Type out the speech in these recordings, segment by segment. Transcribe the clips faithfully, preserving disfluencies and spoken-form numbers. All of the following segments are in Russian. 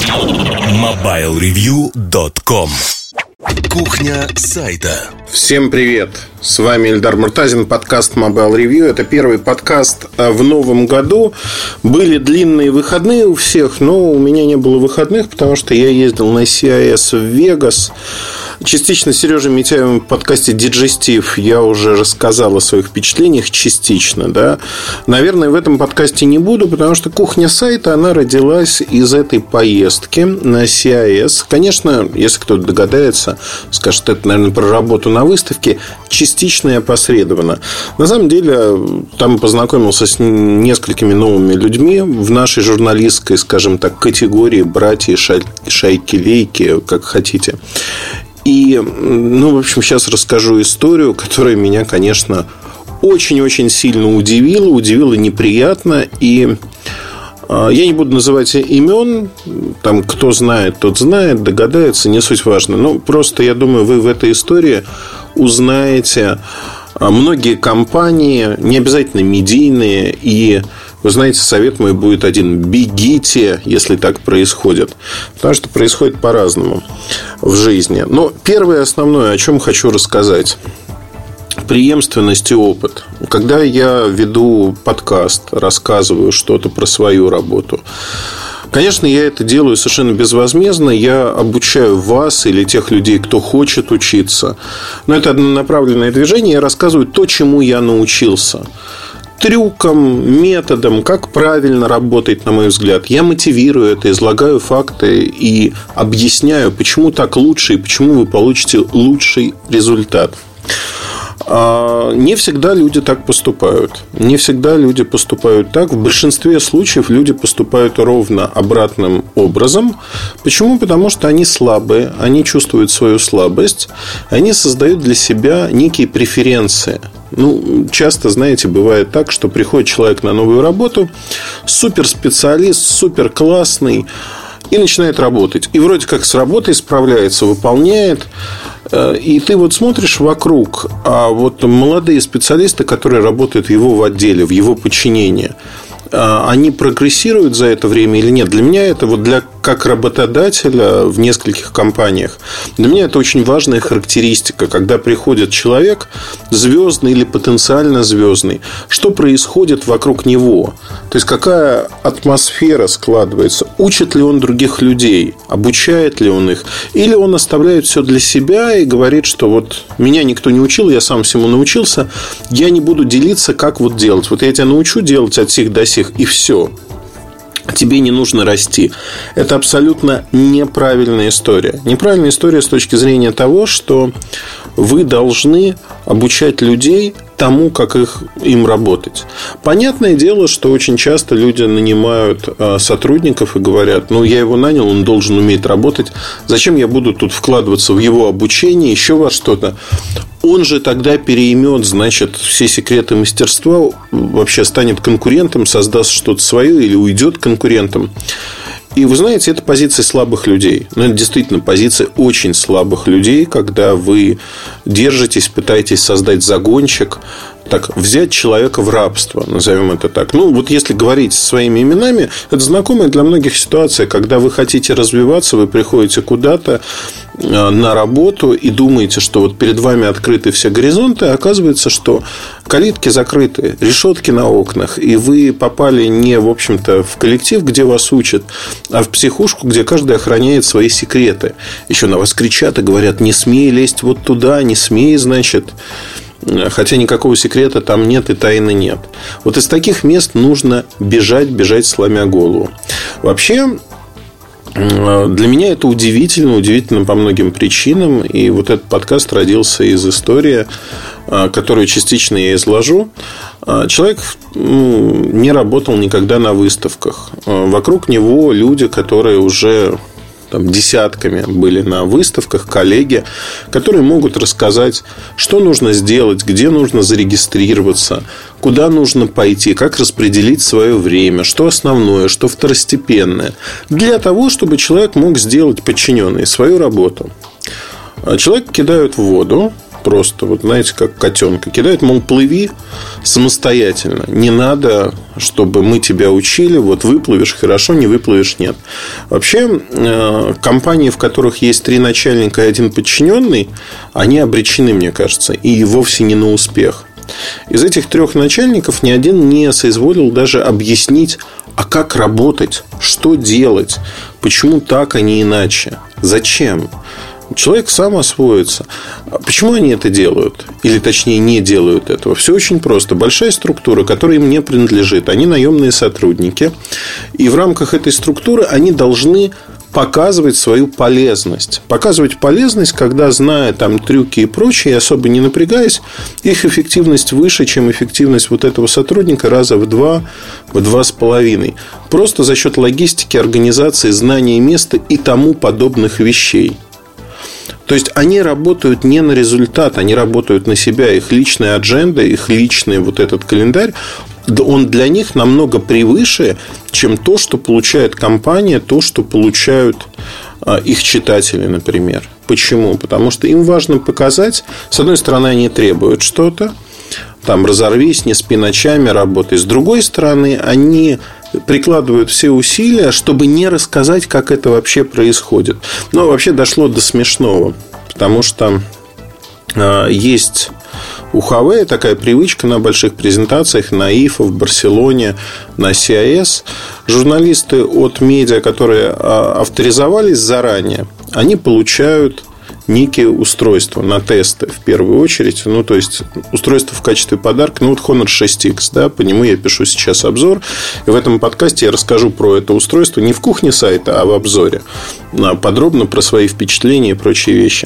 мобайл ревью точка ком. Кухня сайта. Всем привет! С вами Эльдар Муртазин, подкаст Mobile Review. Это первый подкаст в новом году. Были длинные выходные у всех, но у меня не было выходных, потому что я ездил на си ай эс в Вегас. Частично Сережей Митяевым в подкасте Диджестив я уже рассказал о своих впечатлениях, частично, да. Наверное, в этом подкасте не буду, потому что кухня сайта, она родилась из этой поездки на си ай эс. Конечно, если кто-то догадается, скажет, это, наверное, про работу на выставке, частично и опосредованно. На самом деле, там познакомился с несколькими новыми людьми в нашей журналистской, скажем так, категории братья, шайки-лейки, как хотите. И, ну, в общем, сейчас расскажу историю, которая меня, конечно, очень-очень сильно удивила, удивила неприятно. И я не буду называть имен, там, кто знает, тот знает, догадается, не суть важно. Но просто, я думаю, вы в этой истории узнаете многие компании, не обязательно медийные, и, вы знаете, совет мой будет один: бегите, если так происходит. Потому что происходит по-разному в жизни. Но первое основное, о чем хочу рассказать: преемственность и опыт. Когда я веду подкаст, рассказываю что-то про свою работу, конечно, я это делаю совершенно безвозмездно. Я обучаю вас или тех людей, кто хочет учиться. Но это однонаправленное движение. Я рассказываю то, чему я научился. Трюкам, методам, как правильно работать, на мой взгляд. Я мотивирую это, излагаю факты и объясняю, почему так лучше и почему вы получите лучший результат. Не всегда люди так поступают. Не всегда люди поступают так. В большинстве случаев люди поступают ровно обратным образом. Почему? Потому что они слабые, они чувствуют свою слабость, они создают для себя некие преференции. Ну, часто, знаете, бывает так, что приходит человек на новую работу, суперспециалист, суперклассный, и начинает работать. И вроде как с работой справляется, выполняет. И ты вот смотришь вокруг, а вот молодые специалисты, которые работают в его в отделе, в его подчинении, они прогрессируют за это время или нет? Для меня это вот для, как работодателя в нескольких компаниях, для меня это очень важная характеристика. Когда приходит человек звездный или потенциально звездный, что происходит вокруг него? То есть какая атмосфера складывается? Учит ли он других людей? Обучает ли он их? Или он оставляет все для себя и говорит, что вот меня никто не учил, я сам всему научился, я не буду делиться, как вот делать. Вот я тебя научу делать от сих до сих, и все. Тебе не нужно расти. Это абсолютно неправильная история. Неправильная история с точки зрения того, что вы должны обучать людей тому, как их, им работать. Понятное дело, что очень часто люди нанимают сотрудников и говорят: ну, я его нанял, он должен уметь работать. Зачем я буду тут вкладываться в его обучение, еще во что-то? Он же тогда переймет, значит, все секреты мастерства, вообще станет конкурентом, создаст что-то свое или уйдет конкурентом. И вы знаете, это позиция слабых людей. Но это действительно позиция очень слабых людей, когда вы держитесь, пытаетесь создать загончик, так, взять человека в рабство, назовем это так. Ну, вот если говорить своими именами, это знакомая для многих ситуация, когда вы хотите развиваться, вы приходите куда-то на работу и думаете, что вот перед вами открыты все горизонты, а оказывается, что калитки закрыты, решетки на окнах, и вы попали не, в общем-то, в коллектив, где вас учат, а в психушку, где каждый охраняет свои секреты. Еще на вас кричат и говорят: не смей лезть вот туда, не смей, значит... Хотя никакого секрета там нет и тайны нет. Вот из таких мест нужно бежать, бежать, сломя голову. Вообще, для меня это удивительно, удивительно по многим причинам. И вот этот подкаст родился из истории, которую частично я изложу. Человек не работал никогда на выставках. Вокруг него люди, которые уже... там, десятками были на выставках, коллеги, которые могут рассказать, что нужно сделать, где нужно зарегистрироваться, куда нужно пойти, как распределить свое время, что основное, что второстепенное, для того, чтобы человек мог сделать, подчиненный, свою работу. Человека кидают в воду, просто, вот знаете, как котенка кидают, мол, плыви самостоятельно. Не надо, чтобы мы тебя учили. Вот выплывешь хорошо, не выплывешь нет. Вообще, компании, в которых есть три начальника и один подчиненный, они обречены, мне кажется, и вовсе не на успех. Из этих трех начальников ни один не соизволил даже объяснить, а как работать, что делать, почему так, а не иначе, зачем. Человек сам освоится. Почему они это делают? Или точнее не делают этого? Все очень просто. Большая структура, которая им не принадлежит. Они наемные сотрудники. И в рамках этой структуры они должны показывать свою полезность. Показывать полезность, когда, зная там трюки и прочее, особо не напрягаясь, их эффективность выше, чем эффективность вот этого сотрудника раза в два, в два с половиной. Просто за счет логистики, организации, знания места и тому подобных вещей. То есть они работают не на результат, они работают на себя. Их личная адженда, их личный вот этот календарь, он для них намного превыше, чем то, что получает компания, то, что получают их читатели, например. Почему? Потому что им важно показать, с одной стороны, они требуют что-то, там, разорвись, не спи ночами, работай. С другой стороны, они прикладывают все усилия, чтобы не рассказать, как это вообще происходит. Но вообще дошло до смешного, потому что э, есть у Huawei такая привычка на больших презентациях, на ай эф, в Барселоне, на си ай эс. Журналисты от медиа, которые авторизовались заранее, они получают некие устройства на тесты в первую очередь. Ну, то есть, устройство в качестве подарка. Ну, вот Honor шесть икс, да, по нему я пишу сейчас обзор. И в этом подкасте я расскажу про это устройство не в кухне сайта, а в обзоре. Подробно про свои впечатления и прочие вещи.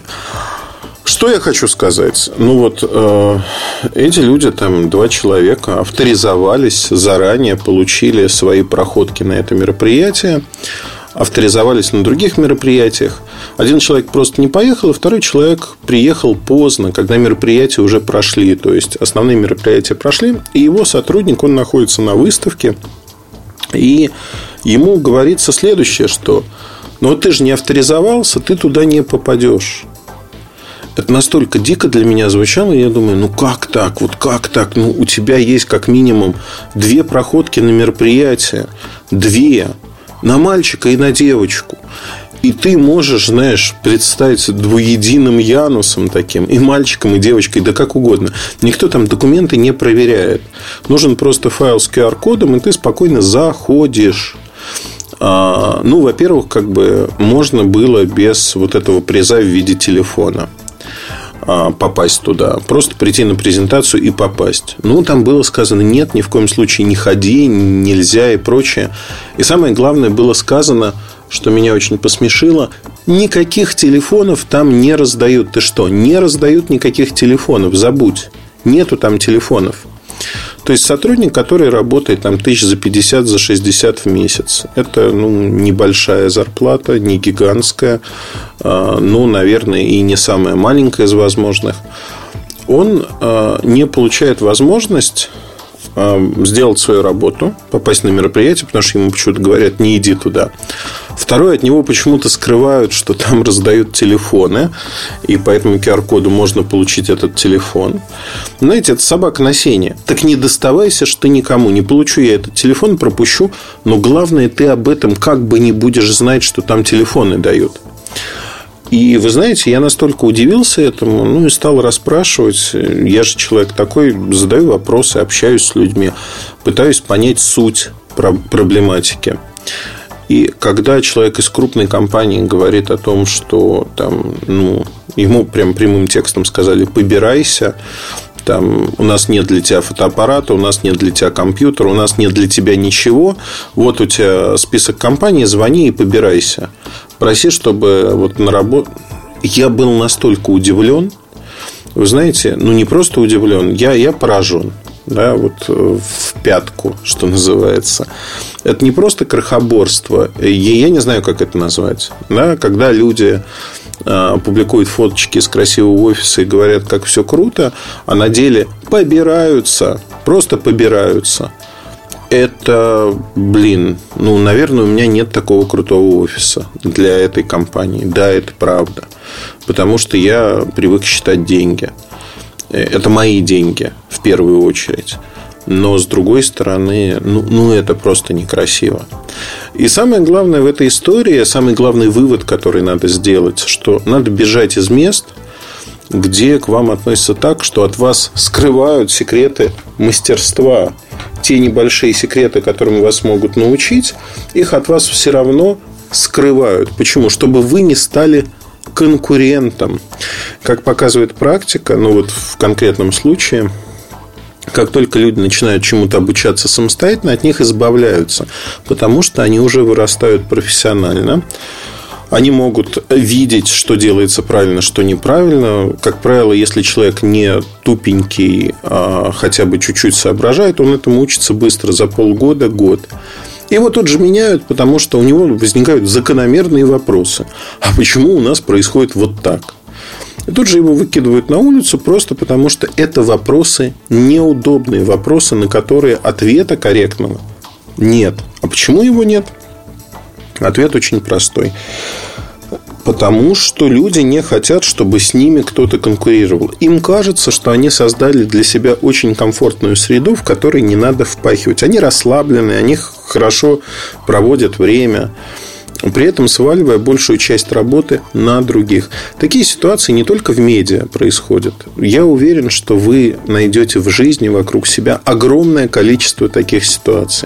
Что я хочу сказать? Ну, вот э, эти люди, там, два человека, авторизовались заранее, получили свои проходки на это мероприятие, авторизовались на других мероприятиях. Один человек просто не поехал, а второй человек приехал поздно, когда мероприятия уже прошли. То есть, основные мероприятия прошли, и его сотрудник, он находится на выставке, и ему говорится следующее, что ну, вот ты же не авторизовался, ты туда не попадешь. Это настолько дико для меня звучало, я думаю, ну как так, вот как так, ну у тебя есть как минимум две проходки на мероприятие, две, на мальчика и на девочку. И ты можешь, знаешь, представить двуединым Янусом таким, и мальчиком, и девочкой, да как угодно. Никто там документы не проверяет. Нужен просто файл с ку ар кодом, и ты спокойно заходишь. А, ну, во-первых, как бы можно было без вот этого приза в виде телефона попасть туда. Просто прийти на презентацию и попасть. Ну, там было сказано, нет, ни в коем случае не ходи, нельзя и прочее. И самое главное было сказано, что меня очень посмешило, никаких телефонов там не раздают. Ты что, не раздают никаких телефонов? Забудь. Нету там телефонов. То есть сотрудник, который работает там тысяч за пятьдесят, за шестьдесят в месяц. Это ну, небольшая зарплата, не гигантская, ну, наверное, и не самая маленькая из возможных. Он не получает возможность сделать свою работу, попасть на мероприятие, потому что ему почему-то говорят, не иди туда. Второе, от него почему-то скрывают, что там раздают телефоны, и по этому ку ар коду можно получить этот телефон. Знаете, это собака на сене. Так не доставайся, что никому. Не получу я этот телефон, пропущу. Но главное, ты об этом как бы не будешь знать, что там телефоны дают. И вы знаете, я настолько удивился этому, ну и стал расспрашивать. Я же человек такой, задаю вопросы, общаюсь с людьми, пытаюсь понять суть проблематики. И когда человек из крупной компании говорит о том, что там, ну, ему прям прямым текстом сказали: побирайся, там, у нас нет для тебя фотоаппарата, у нас нет для тебя компьютера, у нас нет для тебя ничего. Вот у тебя список компаний, звони и побирайся. Проси, чтобы вот на работу. Я был настолько удивлен. Вы знаете, ну не просто удивлен, я, я поражен. Да, вот в пятку, что называется. Это не просто крохоборство. Я не знаю, как это назвать. Да, когда люди публикуют фоточки из красивого офиса и говорят, как все круто, а на деле побираются, просто побираются. Это, блин, ну, наверное, у меня нет такого крутого офиса для этой компании. Да, это правда. Потому что я привык считать деньги. Это мои деньги в первую очередь. Но с другой стороны, ну, ну это просто некрасиво. И самое главное в этой истории, самый главный вывод, который надо сделать, что надо бежать из мест, где к вам относятся так, что от вас скрывают секреты мастерства. Те небольшие секреты, которым вас могут научить, их от вас все равно скрывают. Почему? Чтобы вы не стали конкурентом. Как показывает практика, ну вот в конкретном случае, как только люди начинают чему-то обучаться самостоятельно, от них избавляются, потому что они уже вырастают профессионально. Они могут видеть, что делается правильно, что неправильно. Как правило, если человек не тупенький, а хотя бы чуть-чуть соображает, он этому учится быстро, за полгода, год. Его тут же меняют, потому что у него возникают закономерные вопросы. А почему у нас происходит вот так? И тут же его выкидывают на улицу просто потому, что это вопросы неудобные, вопросы, на которые ответа корректного нет. А почему его нет? Ответ очень простой. Потому что люди не хотят, чтобы с ними кто-то конкурировал. Им кажется, что они создали для себя очень комфортную среду, в которой не надо впахивать. Они расслаблены, они хорошо проводят время, при этом сваливая большую часть работы на других. Такие ситуации не только в медиа происходят. Я уверен, что вы найдете в жизни вокруг себя огромное количество таких ситуаций.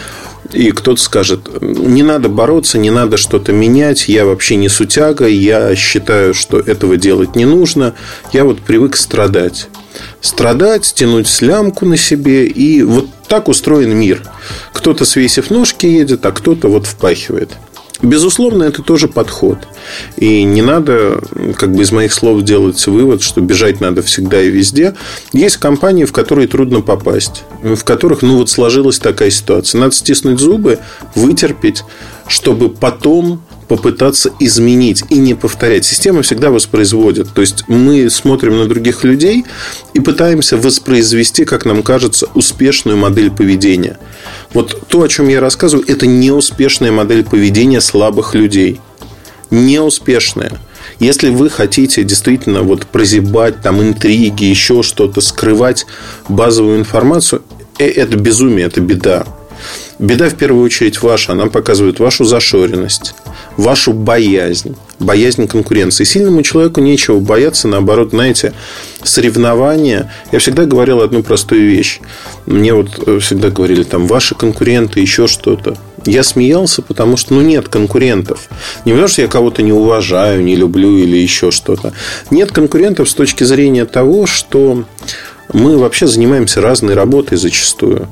И кто-то скажет: не надо бороться, не надо что-то менять, я вообще не сутяга, я считаю, что этого делать не нужно, я вот привык страдать. Страдать, тянуть слямку на себе. И вот так устроен мир. Кто-то, свесив ножки, едет, а кто-то вот впахивает. Безусловно, это тоже подход. И не надо, как бы из моих слов, делать вывод, что бежать надо всегда и везде. Есть компании, в которые трудно попасть, в которых, ну, вот сложилась такая ситуация. Надо стиснуть зубы, вытерпеть, чтобы потом попытаться изменить и не повторять. Система всегда воспроизводит. То есть мы смотрим на других людей и пытаемся воспроизвести, как нам кажется, успешную модель поведения. Вот то, о чем я рассказываю, это неуспешная модель поведения слабых людей. Неуспешная. Если вы хотите действительно вот прозябать, там, интриги, еще что-то, скрывать базовую информацию, это безумие, это беда. Беда в первую очередь ваша. Она показывает вашу зашоренность, вашу боязнь, боязнь конкуренции. Сильному человеку нечего бояться. Наоборот, знаете, соревнования. Я всегда говорил одну простую вещь. Мне вот всегда говорили: там, ваши конкуренты, еще что-то. Я смеялся, потому что, ну, нет конкурентов. Не потому что я кого-то не уважаю, не люблю или еще что-то. Нет конкурентов с точки зрения того, что мы вообще занимаемся разной работой зачастую.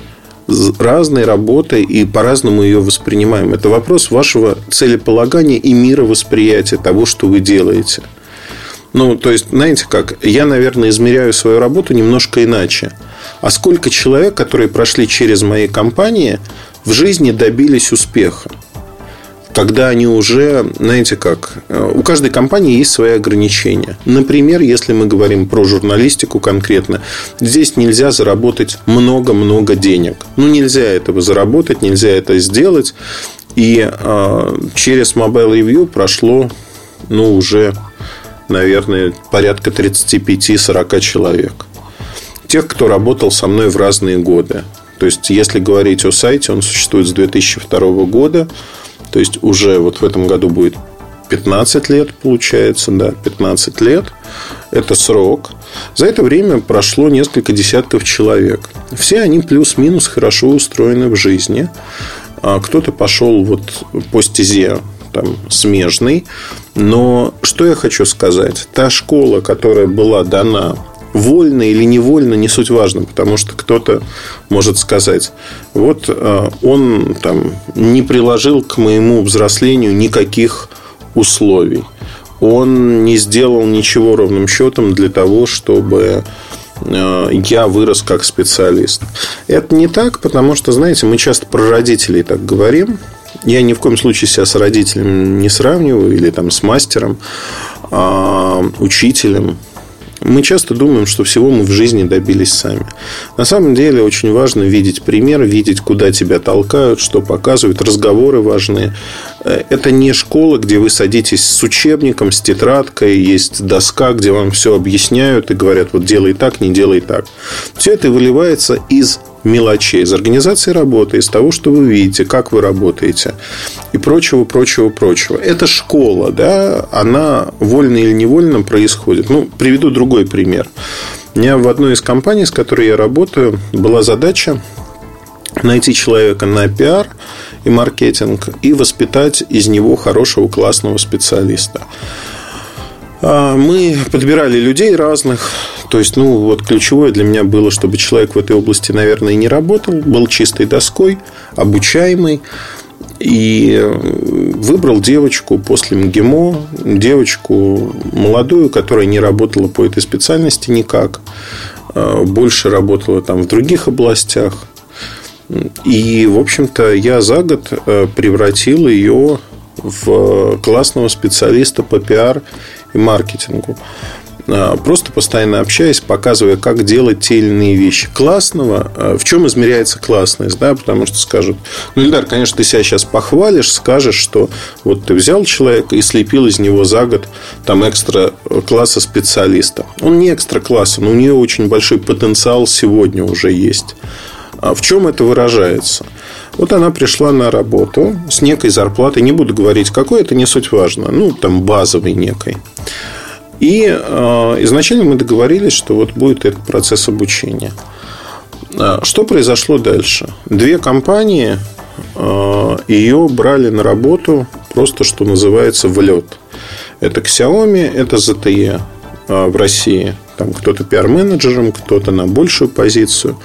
Разной работой и по-разному ее воспринимаем. Это вопрос вашего целеполагания и мировосприятия того, что вы делаете. Ну, то есть, знаете как, я, наверное, измеряю свою работу немножко иначе. А сколько человек, которые прошли через мои компании, в жизни добились успеха? Когда они уже, знаете как, у каждой компании есть свои ограничения. Например, если мы говорим про журналистику конкретно, здесь нельзя заработать много-много денег. Ну, нельзя этого заработать, нельзя это сделать. И э, через Mobile Review прошло, ну, уже, наверное, порядка тридцать пять - сорок человек. Тех, кто работал со мной в разные годы. То есть, если говорить о сайте, он существует с две тысячи второго года. То есть, уже вот в этом году будет пятнадцать лет, получается, да, пятнадцать лет. Это срок. За это время прошло несколько десятков человек. Все они плюс-минус хорошо устроены в жизни. Кто-то пошел вот по стезе там, смежной. Но что я хочу сказать? Та школа, которая была дана вольно или невольно, не суть важно, потому что кто-то может сказать: вот он там не приложил к моему взрослению никаких условий, он не сделал ничего ровным счетом для того, чтобы я вырос как специалист. Это не так, потому что, знаете, мы часто про родителей так говорим. Я ни в коем случае себя с родителем не сравниваю, или там с мастером, а, учителем. мы часто думаем, что всего мы в жизни добились сами. На самом деле очень важно видеть пример, видеть, куда тебя толкают, что показывают. Разговоры важны. Это не школа, где вы садитесь с учебником, с тетрадкой, есть доска, где вам все объясняют и говорят: вот делай так, не делай так. Все это выливается из мелочей, из организации работы, из того, что вы видите, как вы работаете и прочего, прочего, прочего. Это школа, да, она вольно или невольно происходит. Ну, приведу другой пример. У меня в одной из компаний, с которой я работаю, была задача найти человека на пиар и маркетинг и воспитать из него хорошего, классного специалиста. Мы подбирали людей разных. То есть, ну, вот ключевое для меня было, чтобы человек в этой области, наверное, не работал, был чистой доской, обучаемый. И выбрал девочку после МГИМО, девочку молодую, которая не работала по этой специальности никак, больше работала там в других областях. И, в общем-то, я за год превратил ее в классного специалиста по пиар и маркетингу. Просто постоянно общаясь, показывая, как делать те или иные вещи. Классного, в чем измеряется классность, да, потому что скажут: ну, Ильдар, конечно, ты себя сейчас похвалишь, скажешь, что вот ты взял человека и слепил из него за год там экстра класса специалиста. Он не экстра класса, но у нее очень большой потенциал сегодня уже есть. А в чем это выражается? Вот она пришла на работу с некой зарплатой, не буду говорить какой, это не суть важно, ну, там базовой некой. И э, изначально мы договорились, что вот будет этот процесс обучения. Что произошло дальше? Две компании э, ее брали на работу просто, что называется, в лед. Это Xiaomi, это зет те и э, в России. Там кто-то пиар-менеджером, кто-то на большую позицию.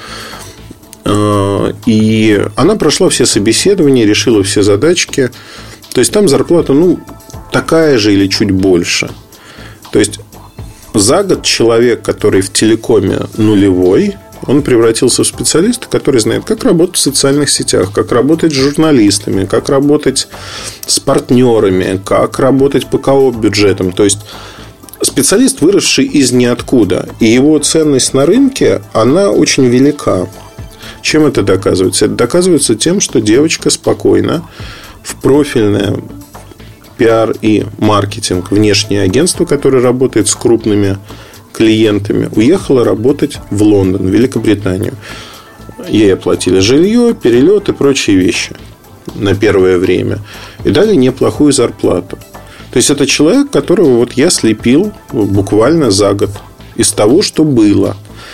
И она прошла все собеседования, решила все задачки. То есть там зарплата, ну, такая же или чуть больше. То есть за год человек, который в телекоме нулевой, он превратился в специалиста, который знает, как работать в социальных сетях, как работать с журналистами, как работать с партнерами, как работать по КООП-бюджетам. То есть специалист, выросший из ниоткуда. И его ценность на рынке, она очень велика. Чем это доказывается? Это доказывается тем, что девочка спокойно в профильное пиар и маркетинг внешнее агентство, которое работает с крупными клиентами, уехала работать в Лондон, в Великобританию. Ей оплатили жилье, перелет и прочие вещи на первое время. И дали неплохую зарплату. То есть это человек, которого вот я слепил буквально за год из того, что было.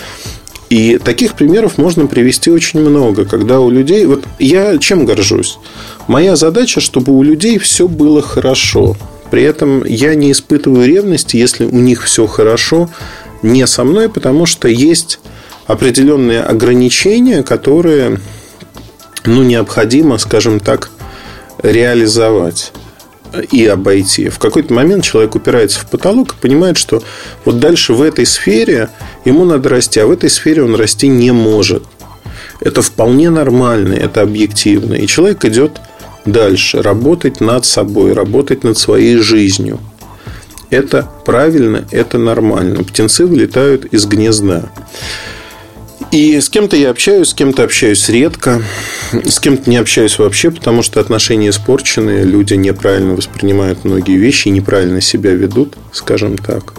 И таких примеров можно привести очень много, когда у людей... Вот я чем горжусь? Моя задача, чтобы у людей все было хорошо. При этом я не испытываю ревности, если у них все хорошо не со мной, потому что есть определенные ограничения, которые, ну, необходимо, скажем так, реализовать и обойти. В какой-то момент человек упирается в потолок и понимает, что вот дальше в этой сфере ему надо расти, а в этой сфере он расти не может. Это вполне нормально, это объективно. И человек идет дальше, работать над собой, работать над своей жизнью. Это правильно, это нормально. Птенцы вылетают из гнезда. И с кем-то я общаюсь, с кем-то общаюсь редко, с кем-то не общаюсь вообще, потому что отношения испорчены, люди неправильно воспринимают многие вещи и неправильно себя ведут, скажем так.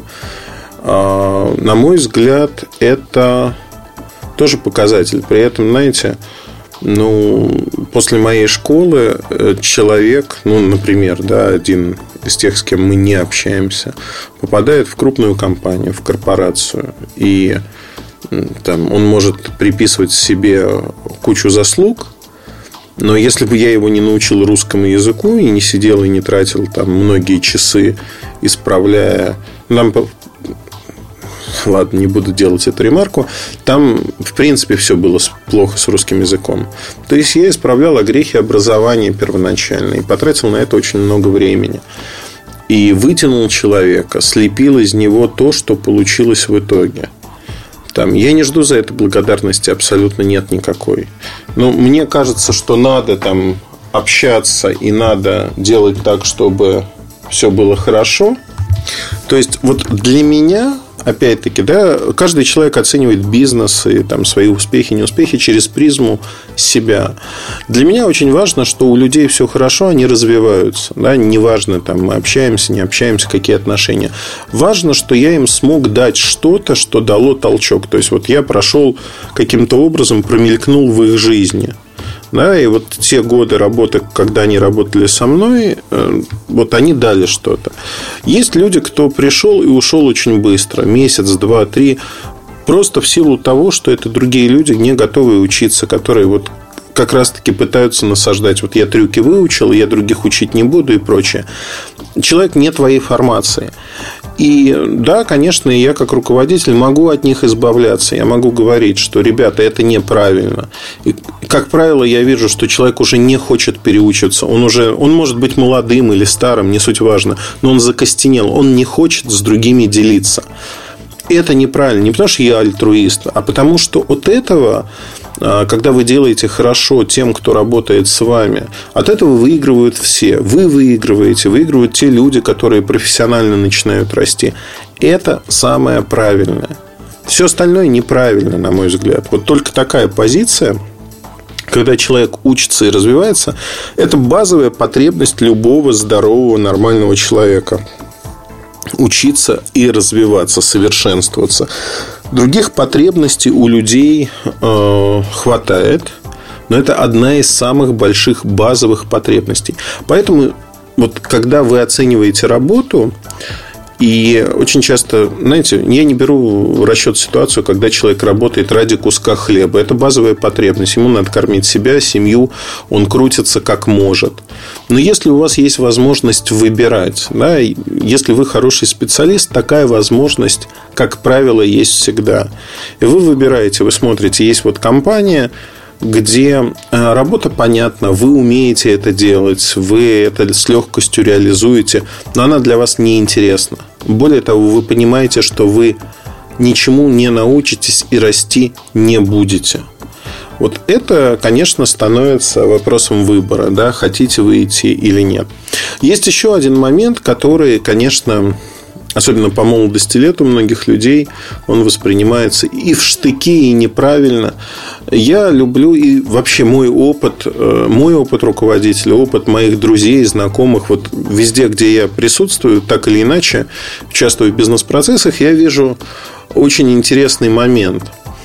На мой взгляд, это тоже показатель. При этом, знаете, ну, после моей школы человек, ну, например, да, один из тех, с кем мы не общаемся, попадает в крупную компанию, в корпорацию, и там он может приписывать себе кучу заслуг, но если бы я его не научил русскому языку и не сидел и не тратил там многие часы, исправляя... Нам... Ладно, не буду делать эту ремарку. Там, в принципе, все было плохо с русским языком. То есть я исправлял огрехи образования первоначально и потратил на это очень много времени. И вытянул человека, слепил из него то, что получилось в итоге. Там, я не жду за это благодарности, абсолютно нет никакой. Но мне кажется, что надо там общаться и надо делать так, чтобы все было хорошо. То есть вот для меня опять-таки, да, каждый человек оценивает бизнес и там, свои успехи, неуспехи через призму себя. Для меня очень важно, что у людей все хорошо, они развиваются. Да? Неважно, там, мы общаемся, не общаемся, какие отношения. Важно, что я им смог дать что-то, что дало толчок. То есть, вот я прошел каким-то образом, промелькнул в их жизни. Да, и вот те годы работы, когда они работали со мной, вот они дали что-то. Есть люди, кто пришел и ушел очень быстро. Месяц, два, три. Просто в силу того, что это другие люди, не готовые учиться, которые вот как раз-таки пытаются насаждать. Вот я трюки выучил, я других учить не буду и прочее. Человек не твоей формации. И да, конечно, я как руководитель могу от них избавляться. Я могу говорить, что, ребята, это неправильно. И, как правило, я вижу, что человек уже не хочет переучиваться. Он уже, он может быть молодым или старым, не суть важно, но он закостенел. Он не хочет с другими делиться. Это неправильно. Не потому, что я альтруист, а потому, что от этого, когда вы делаете хорошо тем, кто работает с вами, от этого выигрывают все. Вы выигрываете, выигрывают те люди, которые профессионально начинают расти. Это самое правильное. Все остальное неправильно, на мой взгляд. Вот только такая позиция, когда человек учится и развивается, это базовая потребность любого здорового, нормального человека. Учиться и развиваться, совершенствоваться. Других потребностей у людей э, хватает, но это одна из самых больших базовых потребностей. Поэтому, вот, когда вы оцениваете работу, и очень часто, знаете, я не беру в расчет ситуацию, когда человек работает ради куска хлеба. Это базовая потребность. Ему надо кормить себя, семью. Он крутится как может. Но если у вас есть возможность выбирать, да, если вы хороший специалист, такая возможность, как правило, есть всегда. И вы выбираете, вы смотрите, есть вот компания, где работа понятна, вы умеете это делать, вы это с легкостью реализуете, но она для вас неинтересна. Более того, вы понимаете, что вы ничему не научитесь и расти не будете. Вот это, конечно, становится вопросом выбора, да, хотите вы идти или нет. Есть еще один момент, который, конечно, особенно по молодости лет у многих людей, он воспринимается и в штыки, и неправильно. Я люблю, и вообще мой опыт, мой опыт руководителя, опыт моих друзей, знакомых, вот везде, где я присутствую, так или иначе, участвую в бизнес-процессах, я вижу очень интересный момент.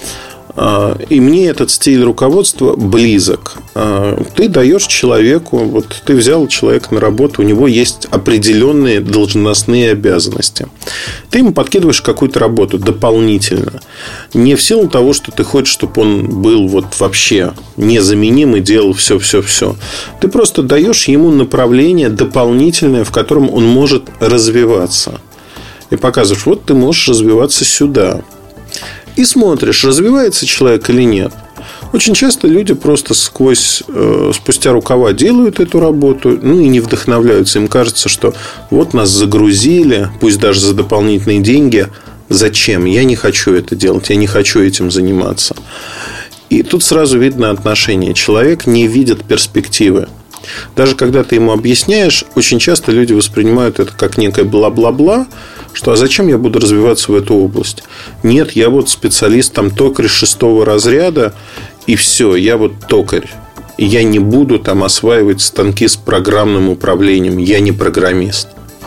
И мне этот стиль руководства близок. Ты даешь человеку, вот ты взял человека на работу, у него есть определенные должностные обязанности. Ты ему подкидываешь какую-то работу дополнительно. Не в силу того, что ты хочешь, чтобы он был вот вообще незаменим и делал все-все-все. Ты просто даешь ему направление дополнительное, в котором он может развиваться. И показываешь, вот ты можешь развиваться сюда. И смотришь, развивается человек или нет. Очень часто люди просто сквозь, э, спустя рукава делают эту работу, ну и не вдохновляются. Им кажется, что вот нас загрузили, пусть даже за дополнительные деньги. Зачем? Я не хочу это делать, я не хочу этим заниматься. И тут сразу видно отношение. Человек не видит перспективы. Даже когда ты ему объясняешь, очень часто люди воспринимают это как некое бла-бла-бла, что а зачем я буду развиваться в эту область? Нет, я вот специалист, там, токарь шестого разряда, и все, я вот токарь. И я не буду там осваивать станки с программным управлением, я не программист.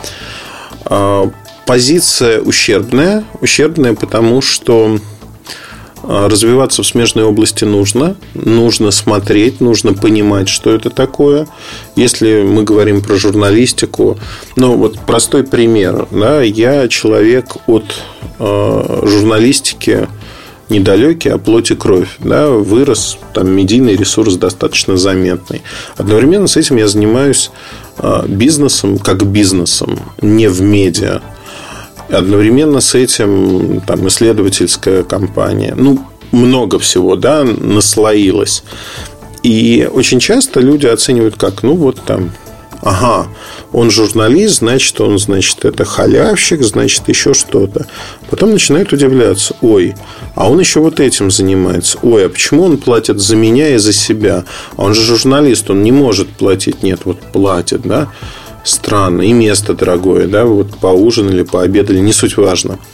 Позиция ущербная. Ущербная, потому что развиваться в смежной области нужно. Нужно смотреть, нужно понимать, что это такое. Если мы говорим про журналистику, ну вот простой пример, да, я человек от э, журналистики недалекий, а плоть и кровь, да, вырос, там медийный ресурс достаточно заметный. Одновременно с этим я занимаюсь э, бизнесом как бизнесом, не в медиа. Одновременно с этим там, исследовательская компания. Ну, много всего, да, наслоилось. И очень часто люди оценивают как, ну, вот там, ага, он журналист, значит, он, значит, это халявщик, значит, еще что-то. Потом начинают удивляться. Ой, а он еще вот этим занимается. Ой, а почему он платит за меня и за себя? А он же журналист, он не может платить. Нет, вот платит, да. Странно, и место дорогое, да, вот поужинали, пообедали, не суть важно.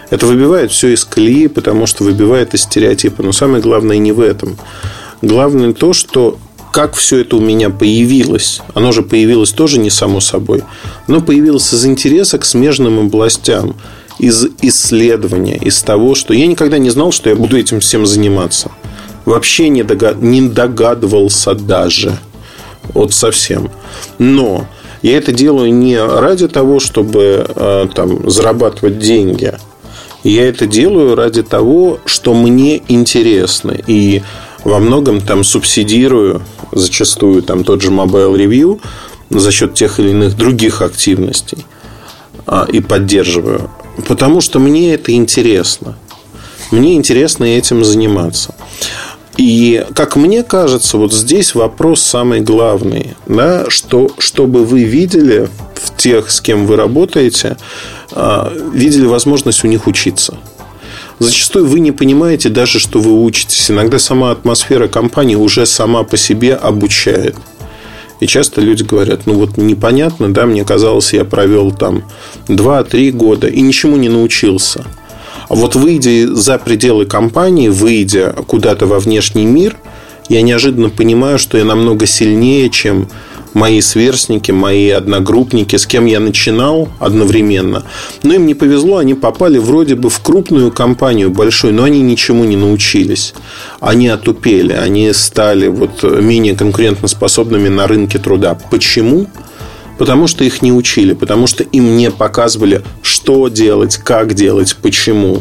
Это выбивает все из колеи, потому что выбивает из стереотипа. Но самое главное не в этом. Главное то, что как все это у меня появилось. Оно же появилось тоже не само собой. Оно появилось из интереса к смежным областям, из исследования, из того, что я никогда не знал, что я буду этим всем заниматься. Вообще не, догад... не догадывался даже. Вот совсем. Но я это делаю не ради того, чтобы э, там, зарабатывать деньги. Я это делаю ради того, что мне интересно. И во многом там субсидирую зачастую там, тот же Mobile Review за счет тех или иных других активностей. А, и поддерживаю. Потому что мне это интересно. Мне интересно этим заниматься. И, как мне кажется, вот здесь вопрос самый главный, да, что, чтобы вы видели в тех, с кем вы работаете, видели возможность у них учиться. Зачастую вы не понимаете даже, что вы учитесь. Иногда сама атмосфера компании уже сама по себе обучает. И часто люди говорят: ну вот непонятно, да, мне казалось, я провел там два-три года и ничему не научился. А вот выйдя за пределы компании, выйдя куда-то во внешний мир, я неожиданно понимаю, что я намного сильнее, чем мои сверстники, мои одногруппники, с кем я начинал одновременно. Но им не повезло, они попали вроде бы в крупную компанию, большую, но они ничему не научились. Они отупели, они стали вот менее конкурентоспособными на рынке труда. Почему? Потому что их не учили, потому что им не показывали, что делать, как делать, почему.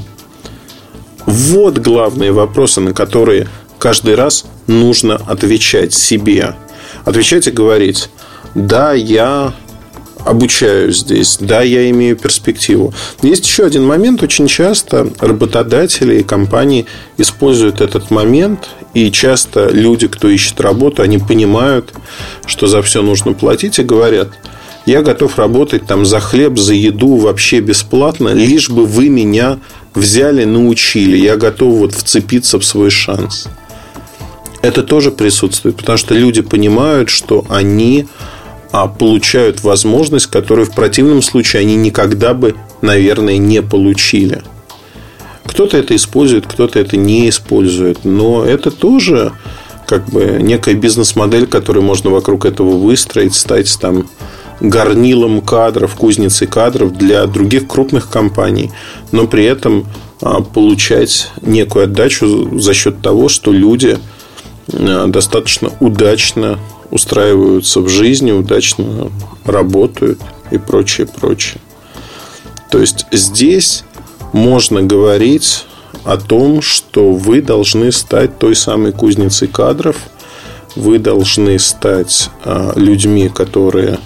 Вот главные вопросы, на которые каждый раз нужно отвечать себе. Отвечать и говорить: да, я обучаюсь здесь, да, я имею перспективу. Есть еще один момент. Очень часто работодатели и компании используют этот момент. И часто люди, кто ищет работу, они понимают, что за все нужно платить, и говорят: я готов работать там за хлеб, за еду вообще бесплатно, лишь бы вы меня взяли, научили. Я готов вот вцепиться в свой шанс. Это тоже присутствует, потому что люди понимают, что они а, получают возможность, которую в противном случае они никогда бы, наверное, не получили. Кто-то это использует, кто-то это не использует. Но это тоже как бы некая бизнес-модель, которую можно вокруг этого выстроить, стать там горнилом кадров, кузницей кадров для других крупных компаний, но при этом а, получать некую отдачу за счет того, что люди а, достаточно удачно устраиваются в жизни, удачно работают и прочее, прочее. То есть здесь можно говорить о том, что вы должны стать той самой кузницей кадров, вы должны стать а, людьми, которые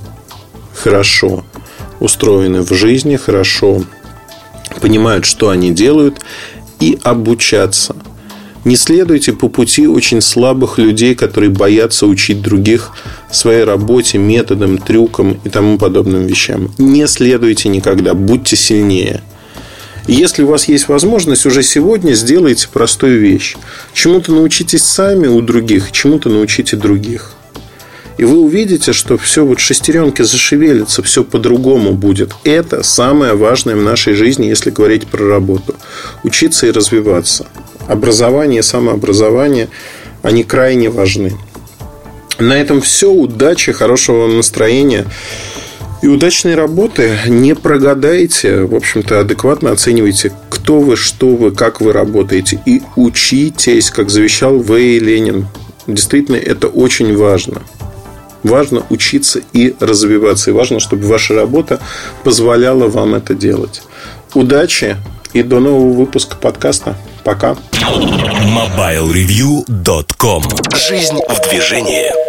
хорошо устроены в жизни, хорошо понимают, что они делают, и обучаться. Не следуйте по пути очень слабых людей, которые боятся учить других своей работе, методам, трюкам и тому подобным вещам. Не следуйте никогда, будьте сильнее. Если у вас есть возможность, уже сегодня сделайте простую вещь. Чему-то научитесь сами у других, чему-то научите других. И вы увидите, что все вот шестеренки зашевелятся, все по-другому будет. Это самое важное в нашей жизни, если говорить про работу. Учиться и развиваться. Образование, самообразование, они крайне важны. На этом все. Удачи, хорошего настроения и удачной работы. Не прогадайте, в общем-то, адекватно оценивайте, кто вы, что вы, как вы работаете. И учитесь, как завещал В. И. Ленин. Действительно, это очень важно. Важно учиться и развиваться. И важно, чтобы ваша работа позволяла вам это делать. Удачи и до нового выпуска подкаста. Пока. мобайл ревью точка ком. Жизнь в движении.